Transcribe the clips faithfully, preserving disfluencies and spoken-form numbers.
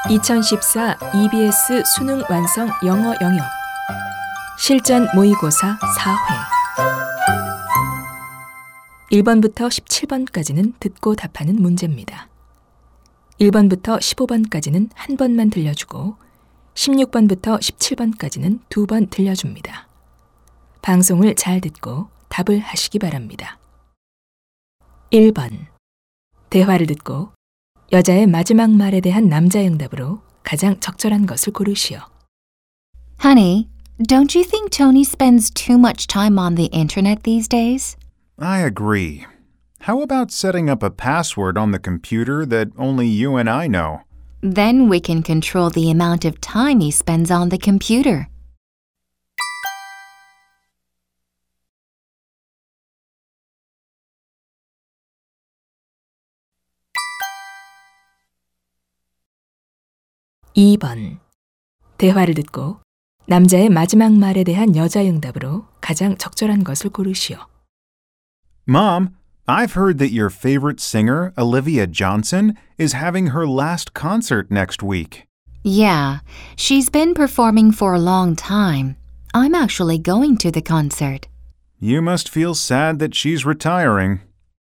이천십사 이비에스 수능 완성 영어 영역 실전 모의고사 사 회 일 번부터 십칠 번까지는 듣고 답하는 문제입니다. 일 번부터 십오 번까지는 한 번만 들려주고 십육 번부터 십칠 번까지는 두 번 들려줍니다. 방송을 잘 듣고 답을 하시기 바랍니다. 일 번 대화를 듣고 여자의 마지막 말에 대한 남자의 응답으로 가장 적절한 것을 고르시오. Honey, don't you think Tony spends too much time on the internet these days? I agree. How about setting up a password on the computer that only you and I know? Then we can control the amount of time he spends on the computer. 이 번 대화를 듣고 남자의 마지막 말에 대한 여자의 응답으로 가장 적절한 것을 고르시오. Mom, I've heard that your favorite singer, Olivia Johnson, is having her last concert next week. Yeah, she's been performing for a long time. I'm actually going to the concert. You must feel sad that she's retiring.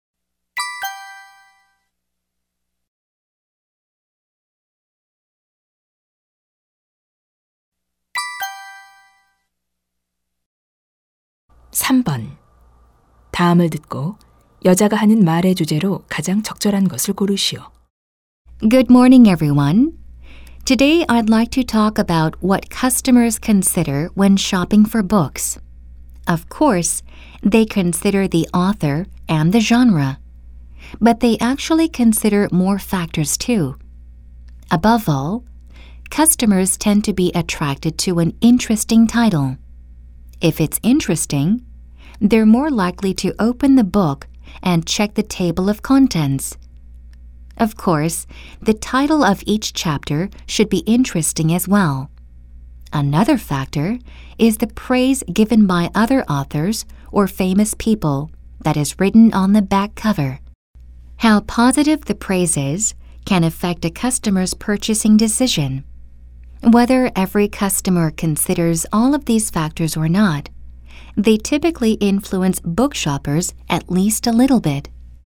삼 번 다음을 듣고 여자가 하는 말의 주제로 가장 적절한 것을 고르시오. Good morning, everyone. Today I'd like to talk about what customers consider when shopping for books. Of course, they consider the author and the genre, but they actually consider more factors too. Above all, customers tend to be attracted to an interesting title. If it's interesting, they're more likely to open the book and check the table of contents. Of course, the title of each chapter should be interesting as well. Another factor is the praise given by other authors or famous people that is written on the back cover. How positive the praise is can affect a customer's purchasing decision. Whether every customer considers all of these factors or not, they typically influence book shoppers at least a little bit.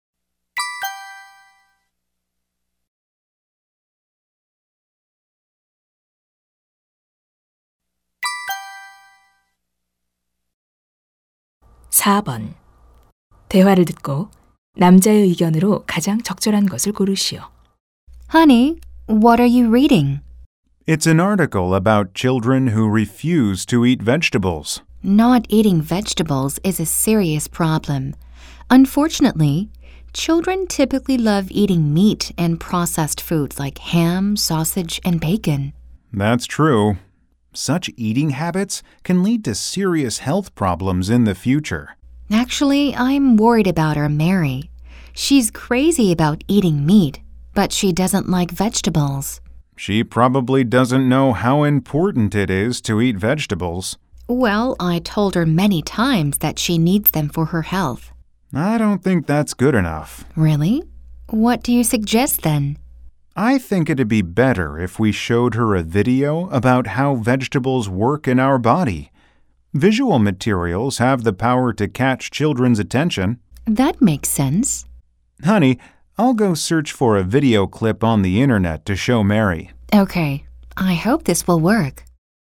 사 번 대화를 듣고 남자의 의견으로 가장 적절한 것을 고르시오. Honey, what are you reading? It's an article about children who refuse to eat vegetables. Not eating vegetables is a serious problem. Unfortunately, children typically love eating meat and processed foods like ham, sausage, and bacon. That's true. Such eating habits can lead to serious health problems in the future. Actually, I'm worried about our Mary. She's crazy about eating meat, but she doesn't like vegetables. She probably doesn't know how important it is to eat vegetables. Well, I told her many times that she needs them for her health. I don't think that's good enough. Really? What do you suggest then? I think it'd be better if we showed her a video about how vegetables work in our body. Visual materials have the power to catch children's attention. That makes sense. Honey, I'll go search for a video clip on the internet to show Mary. Okay, I hope this will work.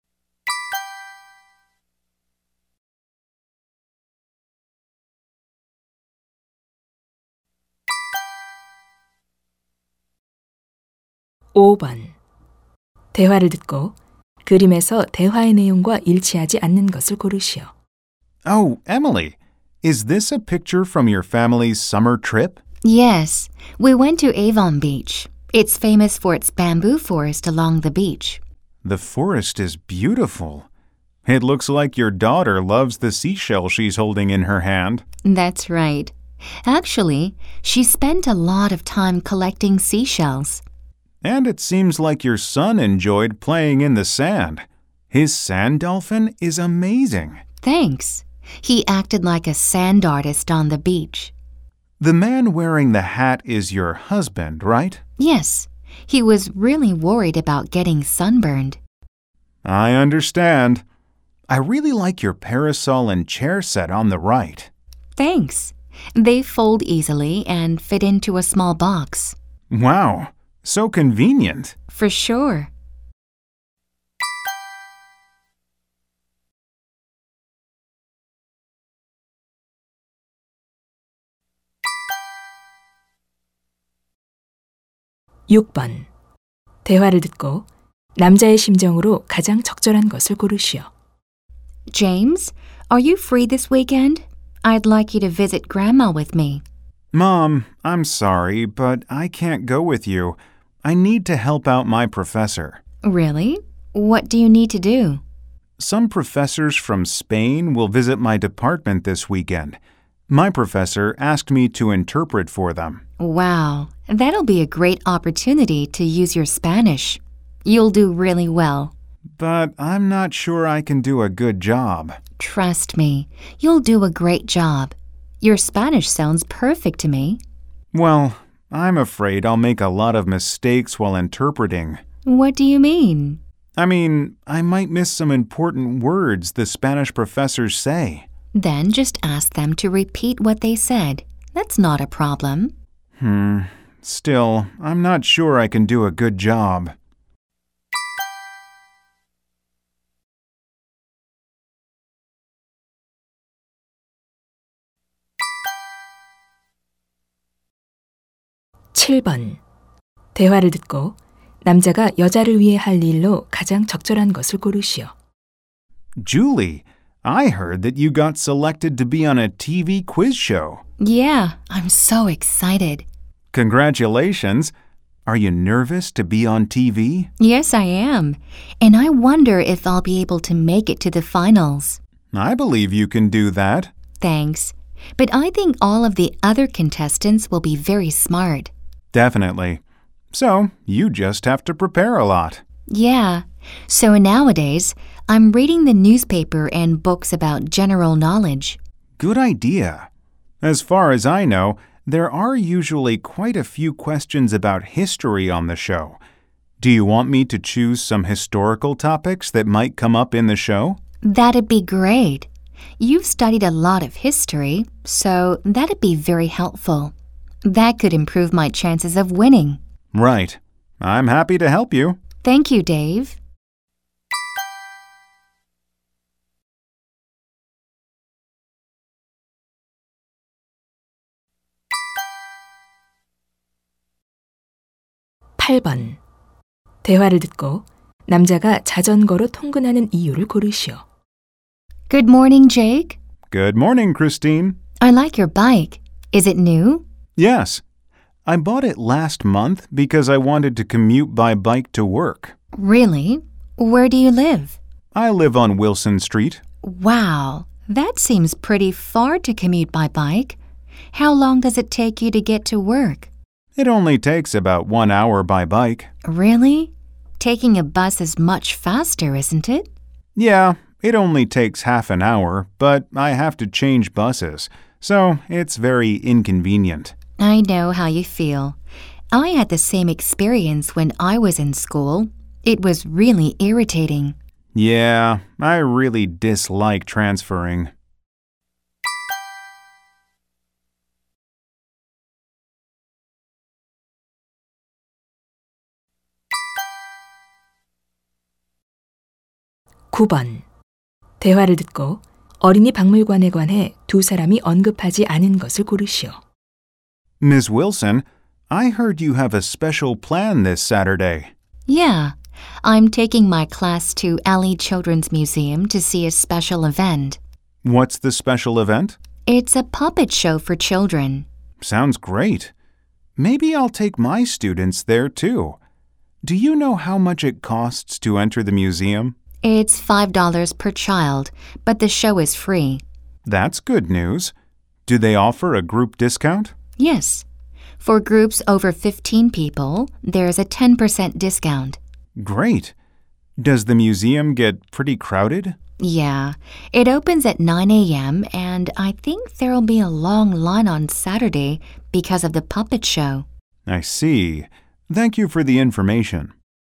오 번 대화를 듣고 그림에서 대화의 내용과 일치하지 않는 것을 고르시오. Oh, Emily, is this a picture from your family's summer trip? Yes, we went to Avon Beach. It's famous for its bamboo forest along the beach. The forest is beautiful. It looks like your daughter loves the seashell she's holding in her hand. That's right. Actually, she spent a lot of time collecting seashells. And it seems like your son enjoyed playing in the sand. His sand dolphin is amazing. Thanks. He acted like a sand artist on the beach. The man wearing the hat is your husband, right? Yes, He was really worried about getting sunburned. I understand. I really like your parasol and chair set on the right. Thanks. They fold easily and fit into a small box. Wow, so convenient. For sure. 육 번. 대화를 듣고 남자의 심정으로 가장 적절한 것을 고르시오. James, are you free this weekend? I'd like you to visit Grandma with me. Mom, I'm sorry, but I can't go with you. I need to help out my professor. Really? What do you need to do? Some professors from Spain will visit my department this weekend. My professor asked me to interpret for them. Wow, that'll be a great opportunity to use your Spanish. You'll do really well. But I'm not sure I can do a good job. Trust me, you'll do a great job. Your Spanish sounds perfect to me. Well, I'm afraid I'll make a lot of mistakes while interpreting. What do you mean? I mean, I might miss some important words the Spanish professors say. Then just ask them to repeat what they said. That's not a problem. Hmm. Still, I'm not sure I can do a good job. 칠 번. 대화를 듣고 남자가 여자를 위해 할 일로 가장 적절한 것을 고르시오. Julie, I heard that you got selected to be on a T V quiz show. Yeah, I'm so excited. Congratulations. Are you nervous to be on T V? Yes, I am. And I wonder if I'll be able to make it to the finals. I believe you can do that. Thanks. But I think all of the other contestants will be very smart. Definitely. So, you just have to prepare a lot. Yeah. So nowadays, I'm reading the newspaper and books about general knowledge. Good idea. As far as I know, there are usually quite a few questions about history on the show. Do you want me to choose some historical topics that might come up in the show? That'd be great. You've studied a lot of history, so that'd be very helpful. That could improve my chances of winning. Right. I'm happy to help you. Thank you, Dave. 팔 번. 대화를 듣고 남자가 자전거로 통근하는 이유를 고르시오. Good morning, Jake. Good morning, Christine. I like your bike. Is it new? Yes. I bought it last month because I wanted to commute by bike to work. Really? Where do you live? I live on Wilson Street. Wow, that seems pretty far to commute by bike. How long does it take you to get to work? It only takes about one hour by bike. Really? Taking a bus is much faster, isn't it? Yeah, it only takes half an hour, but I have to change buses, so it's very inconvenient. I know how you feel. I had the same experience when I was in school. It was really irritating. Yeah, I really dislike transferring. 구 번. 대화를 듣고 어린이 박물관에 관해 두 사람이 언급하지 않은 것을 고르시오. Miss Wilson, I heard you have a special plan this Saturday. Yeah, I'm taking my class to Alley Children's Museum to see a special event. What's the special event? It's a puppet show for children. Sounds great. Maybe I'll take my students there too. Do you know how much it costs to enter the museum? It's five dollars per child, but the show is free. That's good news. Do they offer a group discount? Yes. For groups over fifteen people, there's a ten percent discount. Great. Does the museum get pretty crowded? Yeah. It opens at nine a.m., and I think there'll be a long line on Saturday because of the puppet show. I see. Thank you for the information.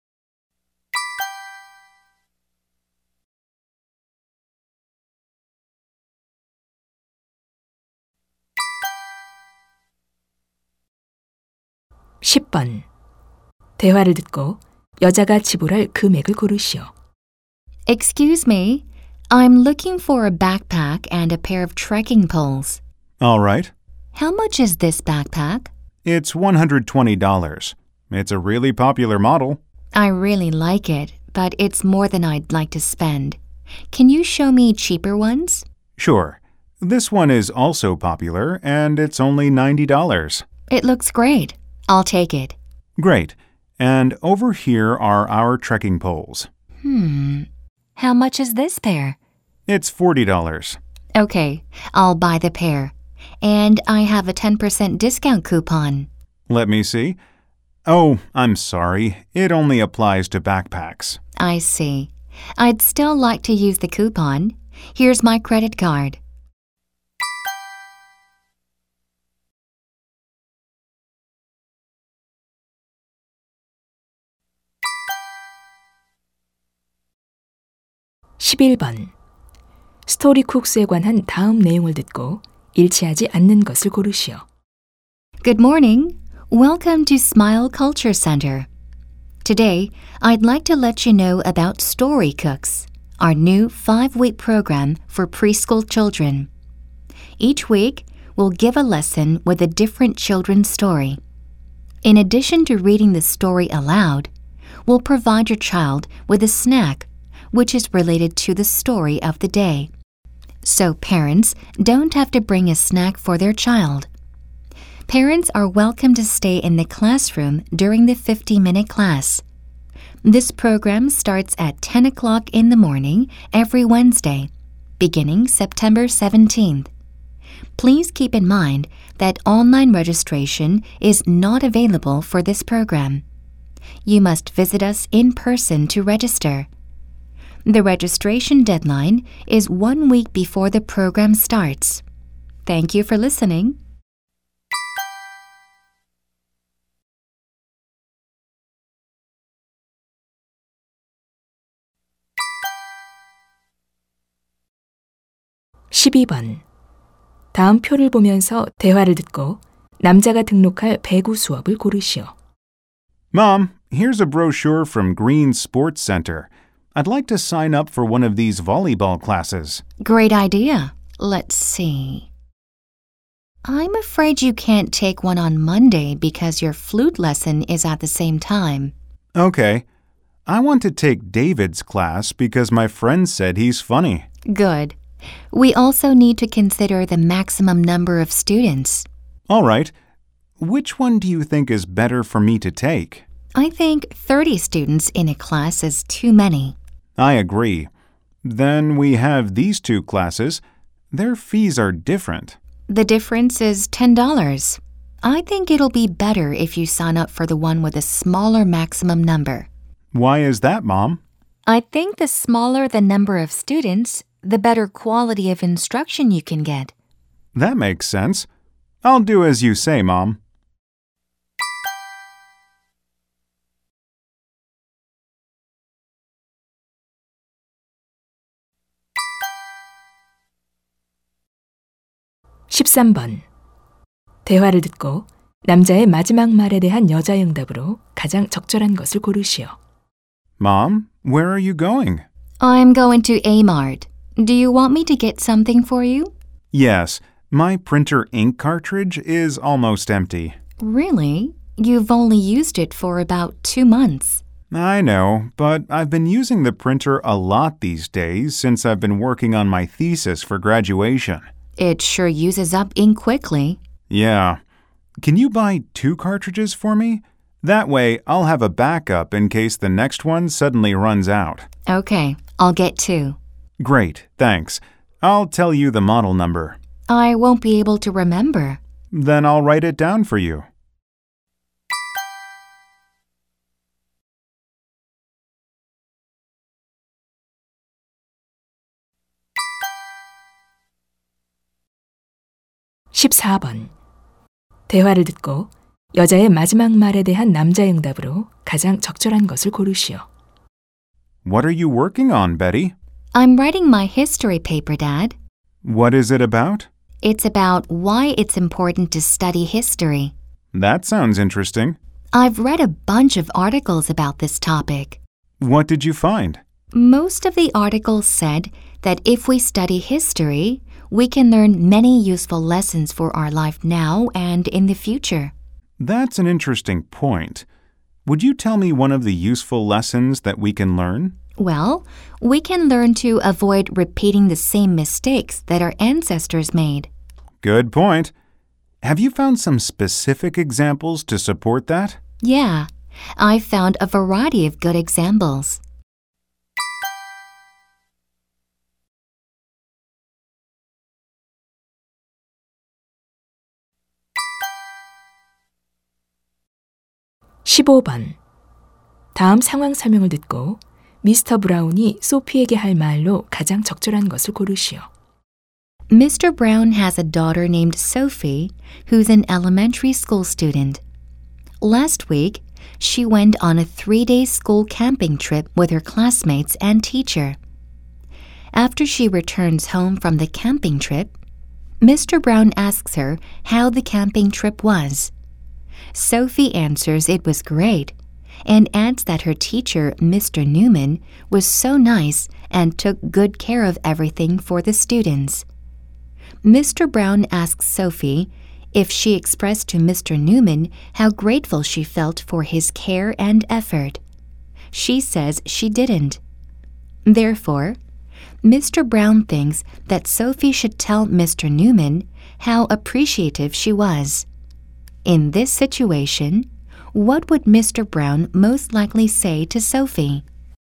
십 번. 대화를 듣고 여자가 지불할 금액을 고르시오. Excuse me, I'm looking for a backpack and a pair of trekking poles. All right. How much is this backpack? It's one hundred twenty dollars. It's a really popular model. I really like it, but it's more than I'd like to spend. Can you show me cheaper ones? Sure. This one is also popular, and it's only ninety dollars. It looks great. I'll take it. Great. And over here are our trekking poles. Hmm. How much is this pair? It's forty dollars. Okay, I'll buy the pair. And I have a ten percent discount coupon. Let me see. Oh, I'm sorry. It only applies to backpacks. I see. I'd still like to use the coupon. Here's my credit card. 십일 번. 스토리쿡스에 관한 다음 내용을 듣고 일치하지 않는 것을 고르시오. Good morning. Welcome to Smile Culture Center. Today, I'd like to let you know about Story Cooks, our new five-week program for preschool children. Each week, we'll give a lesson with a different children's story. In addition to reading the story aloud, we'll provide your child with a snack, which is related to the story of the day. So parents don't have to bring a snack for their child. Parents are welcome to stay in the classroom during the fifty-minute class. This program starts at ten o'clock in the morning every Wednesday, beginning September seventeenth. Please keep in mind that online registration is not available for this program. You must visit us in person to register. The registration deadline is one week before the program starts. Thank you for listening. 십이 번. 다음 표를 보면서 대화를 듣고 남자가 등록할 배구 수업을 고르시오. Mom, here's a brochure from Green Sports Center. I'd like to sign up for one of these volleyball classes. Great idea. Let's see. I'm afraid you can't take one on Monday because your flute lesson is at the same time. Okay. I want to take David's class because my friend said he's funny. Good. We also need to consider the maximum number of students. All right. Which one do you think is better for me to take? I think thirty students in a class is too many. I agree. Then we have these two classes. Their fees are different. The difference is ten dollars. I think it'll be better if you sign up for the one with a smaller maximum number. Why is that, Mom? I think the smaller the number of students, the better quality of instruction you can get. That makes sense. I'll do as you say, Mom. 십삼 번. 대화를 듣고 남자의 마지막 말에 대한 여자의 응답으로 가장 적절한 것을 고르시오. Mom, where are you going? I'm going to A-Mart. Do you want me to get something for you? Yes, my printer ink cartridge is almost empty. Really? You've only used it for about two months. I know, but I've been using the printer a lot these days since I've been working on my thesis for graduation. It sure uses up ink quickly. Yeah. Can you buy two cartridges for me? That way, I'll have a backup in case the next one suddenly runs out. Okay, I'll get two. Great, thanks. I'll tell you the model number. I won't be able to remember. Then I'll write it down for you. 십사 번. 대화를 듣고 여자의 마지막 말에 대한 남자의 응답으로 가장 적절한 것을 고르시오. What are you working on, Betty? I'm writing my history paper, Dad. What is it about? It's about why it's important to study history. That sounds interesting. I've read a bunch of articles about this topic. What did you find? Most of the articles said that if we study history, we can learn many useful lessons for our life now and in the future. That's an interesting point. Would you tell me one of the useful lessons that we can learn? Well, we can learn to avoid repeating the same mistakes that our ancestors made. Good point. Have you found some specific examples to support that? Yeah, I've found a variety of good examples. 십오 번. 다음 상황 설명을 듣고 미스터 브라운이 소피에게 할 말로 가장 적절한 것을 고르시오. Mister Brown has a daughter named Sophie who's an elementary school student. Last week, she went on a three-day school camping trip with her classmates and teacher. After she returns home from the camping trip, Mister Brown asks her how the camping trip was. Sophie answers it was great and adds that her teacher, Mister Newman, was so nice and took good care of everything for the students. Mister Brown asks Sophie if she expressed to Mister Newman how grateful she felt for his care and effort. She says she didn't. Therefore, Mister Brown thinks that Sophie should tell Mister Newman how appreciative she was. In this situation, what would Mister Brown most likely say to Sophie?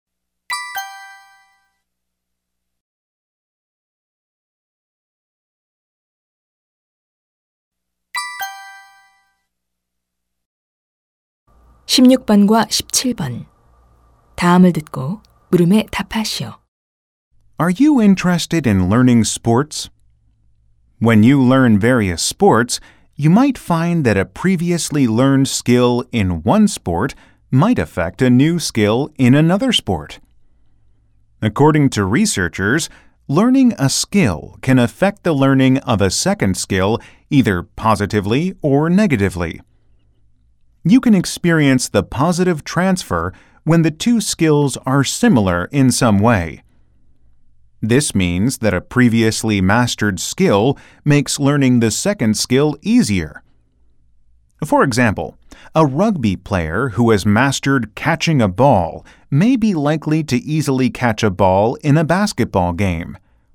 십육 번과 십칠 번. 다음을 듣고 물음에 답하시오. Are you interested in learning sports? When you learn various sports, you might find that a previously learned skill in one sport might affect a new skill in another sport. According to researchers, learning a skill can affect the learning of a second skill either positively or negatively. You can experience the positive transfer when the two skills are similar in some way. This means that a previously mastered skill makes learning the second skill easier. For example, a rugby player who has mastered catching a ball may be likely to easily catch a ball in a basketball game.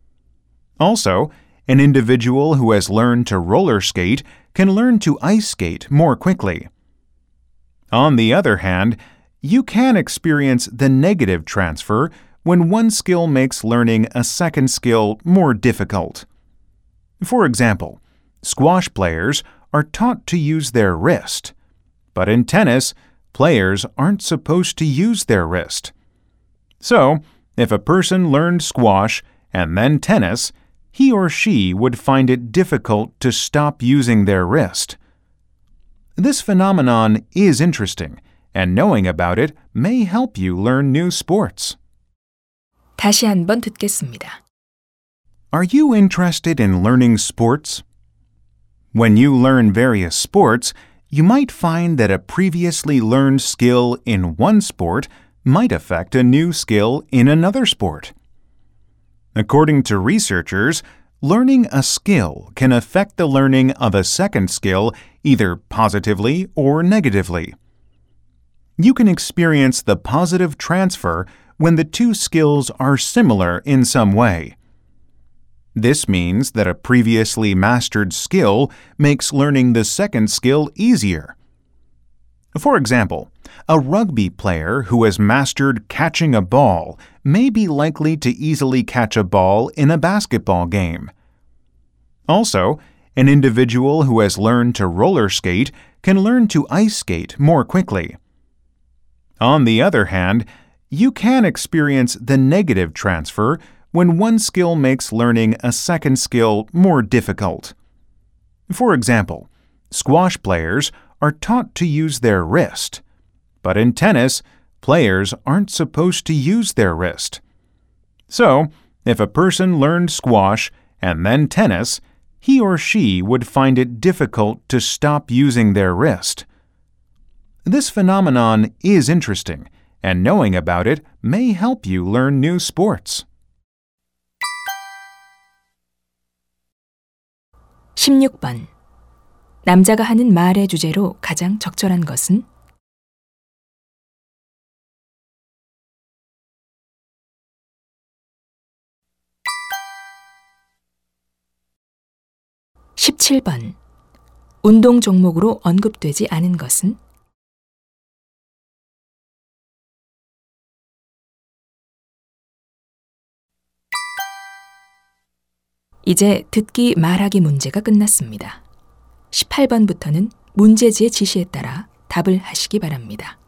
Also, an individual who has learned to roller skate can learn to ice skate more quickly. On the other hand, you can experience the negative transfer when one skill makes learning a second skill more difficult. For example, squash players are taught to use their wrist, but in tennis, players aren't supposed to use their wrist. So, if a person learned squash and then tennis, he or she would find it difficult to stop using their wrist. This phenomenon is interesting, and knowing about it may help you learn new sports. 다시 한번 듣겠습니다. Are you interested in learning sports? When you learn various sports, you might find that a previously learned skill in one sport might affect a new skill in another sport. According to researchers, learning a skill can affect the learning of a second skill either positively or negatively. You can experience the positive transfer when the two skills are similar in some way. This means that a previously mastered skill makes learning the second skill easier. For example, a rugby player who has mastered catching a ball may be likely to easily catch a ball in a basketball game. Also, an individual who has learned to roller skate can learn to ice skate more quickly. On the other hand, you can experience the negative transfer when one skill makes learning a second skill more difficult. For example, squash players are taught to use their wrist. But in tennis, players aren't supposed to use their wrist. So, if a person learned squash and then tennis, he or she would find it difficult to stop using their wrist. This phenomenon is interesting, and knowing about it may help you learn new sports. 십육 번. 남자가 하는 말의 주제로 가장 적절한 것은? 십칠 번. 운동 종목으로 언급되지 않은 것은? 이제 듣기 말하기 문제가 끝났습니다. 십팔 번부터는 문제지의 지시에 따라 답을 하시기 바랍니다.